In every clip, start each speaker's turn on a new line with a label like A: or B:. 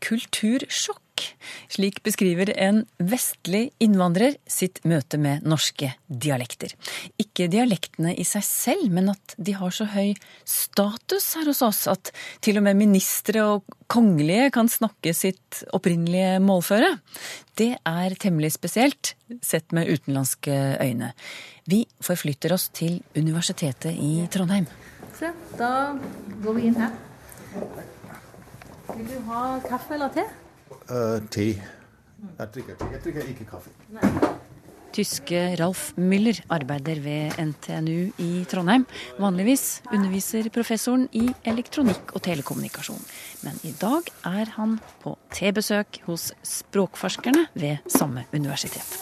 A: kultursjokk. Slik beskriver en vestlig innvandrer sitt møte med norske dialekter. Ikke dialektene i seg selv, men at de har så høy status her hos oss at til og med ministre og kongelige kan snakke sitt opprinnelige målføre. Det er temmelig spesielt, sett med utenlandske øyne. Vi forflytter oss til Universitetet i Trondheim.
B: Se, da går vi inn her. Vil du ha kaffe eller te?
C: Te. Jeg drikker ikke kaffe.
B: Nei.
A: Tyske Ralf Müller arbeider ved NTNU i Trondheim. Vanligvis underviser professoren i elektronikk og telekommunikasjon. Men i dag er han på tebesøk hos språkforskerne ved samme universitet.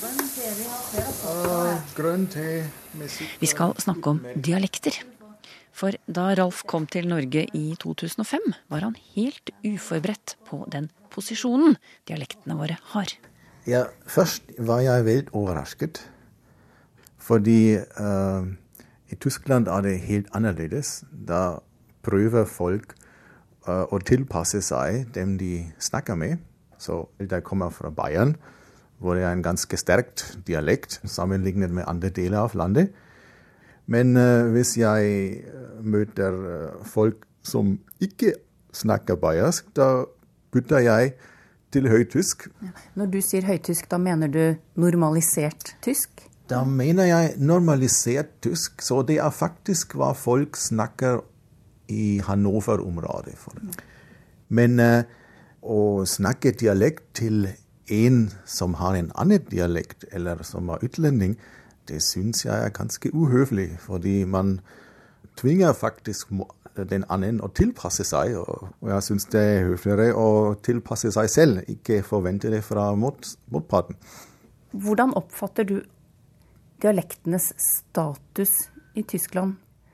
C: Grønn te.
A: Vi skal snakke om dialekter. For da Ralf kom til Norge i 2005, var han helt uforberedt på den posisjonen dialektene våre har.
C: Ja, først var jeg veldig overrasket, fordi i Tyskland er det helt annerledes. Da prøver folk å tilpasse seg dem de snakker med. Så jeg kommer fra Bayern, hvor det er en ganske sterkt dialekt sammenlignet med andre deler av landet. Men hvis jeg møter folk som ikke snakker bayersk, da bytter jeg til høytysk.
B: Når du sier høytysk, da mener du normalisert tysk?
C: Da mener jeg normalisert tysk, så det er faktisk hva folk snakker i Hannover-området. Men å snakke dialekt til en som har en annen dialekt, eller som er utlending, det synes jeg er ganske uhøflig, fordi man tvinger faktisk den annen å tilpasse seg, og jeg synes det er høfligere å tilpasse seg selv, ikke forvente det fra motparten.
B: Hvordan oppfatter du dialektenes status i Tyskland?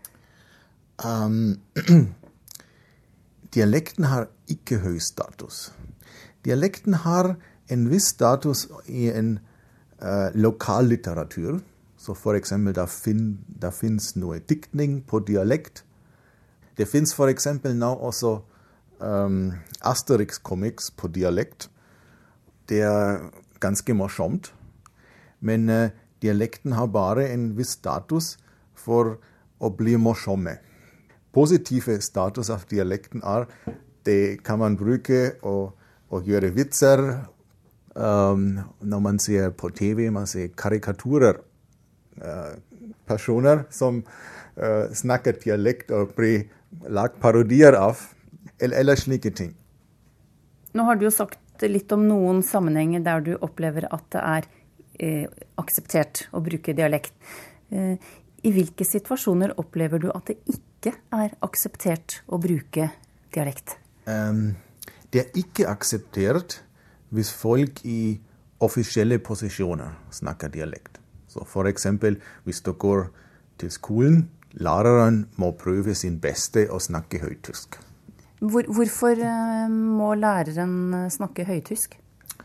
C: Dialekten har ikke høy status. Dialekten har en viss status i en lokallitteratur. Så for eksempel, der finnes noe diktning på dialekt. Det finnes for eksempel nå også Asterix-comics på dialekt. Det er ganske morsomt. Men dialekten har bare en viss status for å bli morsomme. Positive status av dialekten er, det kan man bruke å gjøre vitser. Når man ser på TV, man ser karikaturer. Personer som snakker dialekt og blir lagt parodier av, eller slike ting.
B: Nå har du jo sagt litt om noen sammenhenger der du opplever at det er akseptert å bruke dialekt. I hvilke situasjoner opplever du at det ikke er akseptert å bruke dialekt?
C: Det er ikke akseptert hvis folk i offisielle posisjoner snakker dialekt. Så for eksempel, hvis du går til skolen, læreren må prøve sin beste å snakke høytysk.
B: Hvorfor må læreren snakke høytysk?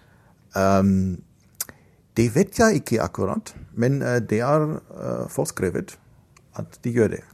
C: Det vet jeg ikke akkurat, men det er forskrevet at de gjør det.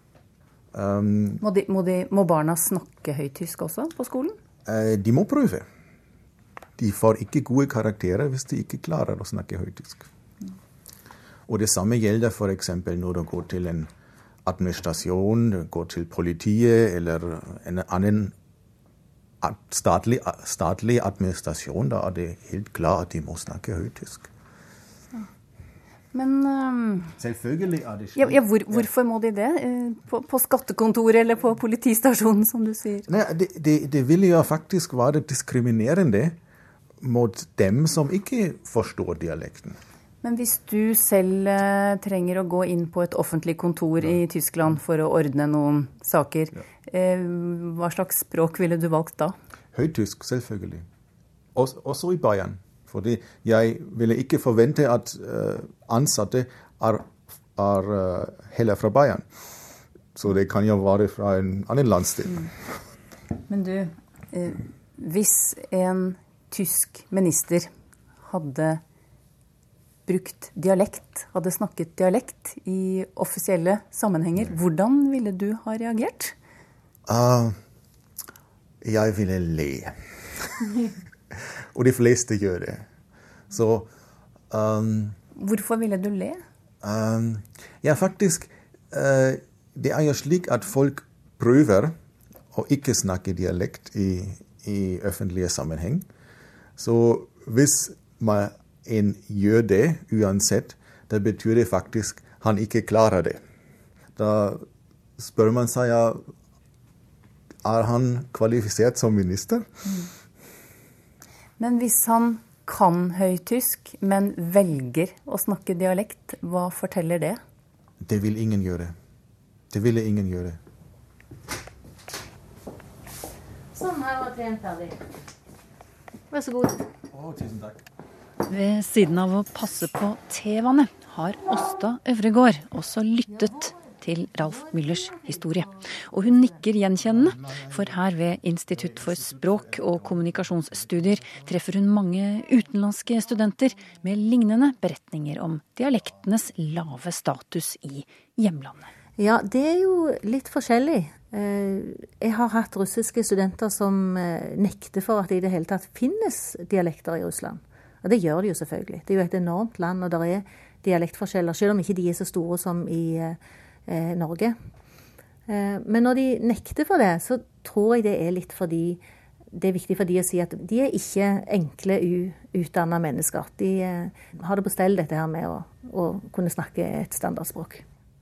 B: Må barna snakke høytysk også på skolen?
C: De må prøve. De får ikke gode karakterer hvis de ikke klarer å snakke høytysk. Og det samme gjelder for eksempel når du går til en administrasjon, går til politiet eller en annen statlig administrasjon, da er det helt klart at de må snakke høytysk.
B: Men
C: selvfølgelig er det slik.
B: Ja, hvorfor må de det? På skattekontoret eller på politistasjonen, som du sier?
C: Nei, det vil jo faktisk være diskriminerende mot dem som ikke forstår dialekten.
B: Men hvis du selv trenger å gå inn på et offentlig kontor i Tyskland for å ordne noen saker, hva slags språk ville du valgt da?
C: Høytysk, selvfølgelig. Også i Bayern. Fordi jeg ville ikke forvente at ansatte er heller fra Bayern. Så det kan jo være fra en annen landsdel.
B: Men du, hvis en tysk minister hadde brukt dialekt, hadde snakket dialekt i offisielle sammenhenger, hvordan ville du ha reagert?
C: Jeg ville le. Og de fleste gjør det. Så
B: Hvorfor ville du le?
C: Ja, faktisk, det jo slik at folk prøver å ikke snakke dialekt i offentlige sammenheng. Så hvis en gjør det uansett, det betyr det faktisk han ikke klarer det. Da spør man seg, han kvalifisert som minister?
B: Men hvis han kan høytysk, men velger å snakke dialekt, hva forteller det?
C: Det vil ingen gjøre. Det ville ingen gjøre.
D: Sånn, her var teen ferdig. Vær så god.
C: Tusen takk.
A: Ved siden av å passe på tevannet har Åsta Øvregård også lyttet til Ralf Müllers historie. Og hun nikker gjenkjennende, for her ved Institutt for språk- og kommunikasjonsstudier treffer hun mange utenlandske studenter med lignende beretninger om dialektenes lave status i hjemlandet.
D: Ja, det jo litt forskjellig. Jeg har hatt russiske studenter som nekter for at det i det hele tatt finnes dialekter i Russland. Og det gjør de jo selvfølgelig. Det jo et enormt land, og det dialektforskjeller, selv om ikke de så store som i Norge. Men når de nekter for det, så tror jeg det litt fordi det viktig for de å si at de ikke enkle, utdannede mennesker. De har det på stell dette her med å kunne snakke et standardspråk.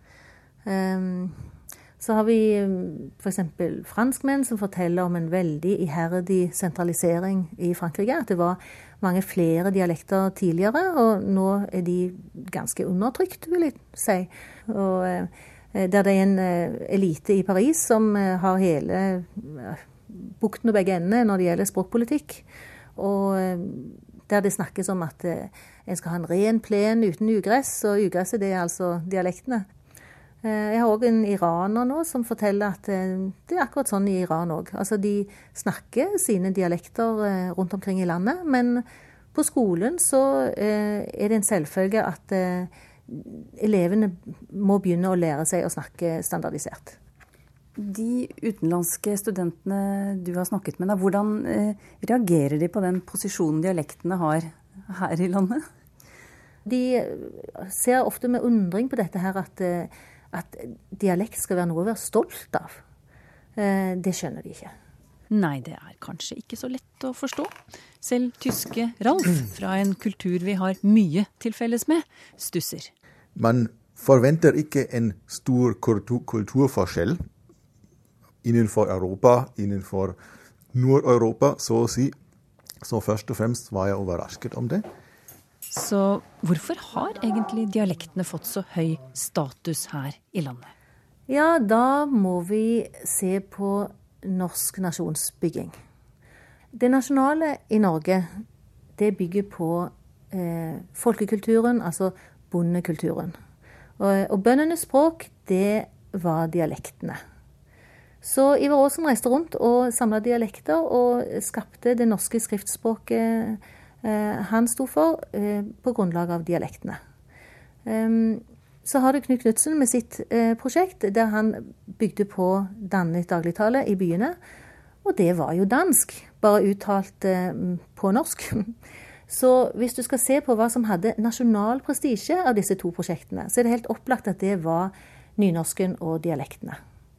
D: Så har vi for eksempel franskmenn som forteller om en veldig iherdig sentralisering i Frankrike. At det var mange flere dialekter tidligere, og nå de ganske undertrykt, vil jeg si. Og der det en elite i Paris som har hele bukten og begge endene når det gjelder språkpolitikk. Og der det snakkes om at en skal ha en ren plen uten ugress, og ugresset det altså dialektene. Jeg har også en iraner nå som forteller at det akkurat sånn i Iran også. Altså de snakker sine dialekter rundt omkring i landet, men på skolen så det en selvfølge at elevene må begynne å lære seg å snakke standardisert.
B: De utenlandske studentene du har snakket med, hvordan reagerer de på den posisjonen dialektene har her i landet?
D: De ser ofte med undring på dette her at dialekt skal være noe å være stolt av. Det skjønner de ikke.
A: Nei, det kanskje ikke så lett å forstå. Selv tyske Ralf, fra en kultur vi har mye til felles med, stusser.
C: Man forventer ikke en stor kulturforskjell innenfor Europa, innenfor Nord-Europa, så å si. Så først og fremst var jeg overrasket om det.
A: Så hvorfor har egentlig dialektene fått så høy status her i landet?
D: Ja, da må vi se på norsk nasjonsbygging. Det nasjonale i Norge, det bygger på folkekulturen, altså bondekulturen. Og bøndenes språk, det var dialektene. Så Ivar Aasen reiste rundt og samlet dialekter og skapte det norske skriftspråket han sto for på grunnlag av dialektene. Så har du Knut Knudsen med sitt prosjekt, der han bygde på dannet dagligtale i byene. Og det var jo dansk, bare uttalt på norsk. Så hvis du skal se på hva som hadde nasjonal prestisje av disse to prosjektene, så det helt opplagt at det var nynorsken og dialektene.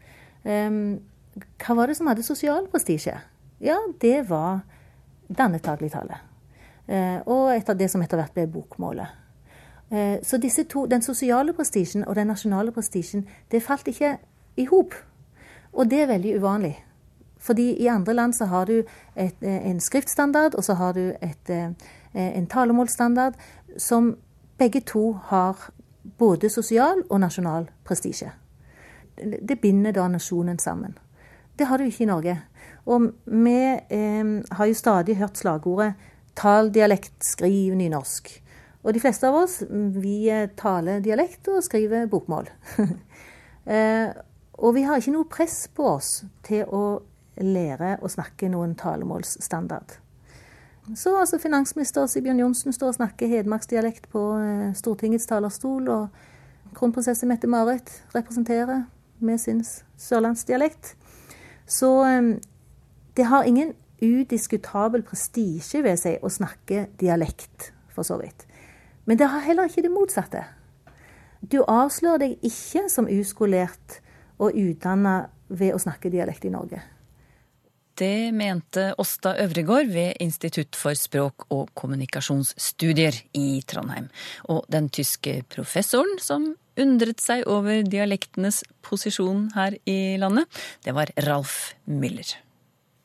D: Hva var det som hadde sosial prestisje? Ja, det var dannet dagligtale. Og etter det som etter hvert ble bokmålet. Så disse to, den sosiale prestisjen og den nasjonale prestisjen, det falt ikke i hop. Og det veldig uvanlig. Fordi i andre land så har du en skriftstandard, og så har du en talemålsstandard, som begge to har både sosial og nasjonal prestisje. Det binder da nasjonen sammen. Det har du ikke i Norge. Og vi har jo stadig hørt slagordet «tal dialekt, skriv nynorsk». Og de fleste av oss, vi taler dialekt og skriver bokmål. Og vi har ikke noe press på oss til å lære å snakke noen talemålsstandard. Så altså finansminister Sigbjørn Johnsen står og snakker hedmarksdialekt på Stortingets talerstol, og kronprinsesse Mette-Marit med sin sørlandsdialekt. Så det har ingen udiskutabel prestisje ved seg å snakke dialekt, for så vidt. Men det har heller ikke det motsatte. Du avslører deg ikke som uskolert og utdannet ved å snakke dialekt i Norge.
A: Det mente Åsta Øvregård ved Institutt for språk- og kommunikasjonsstudier i Trondheim. Og den tyske professoren som undret seg over dialektenes posisjon her i landet, det var Ralf Müller.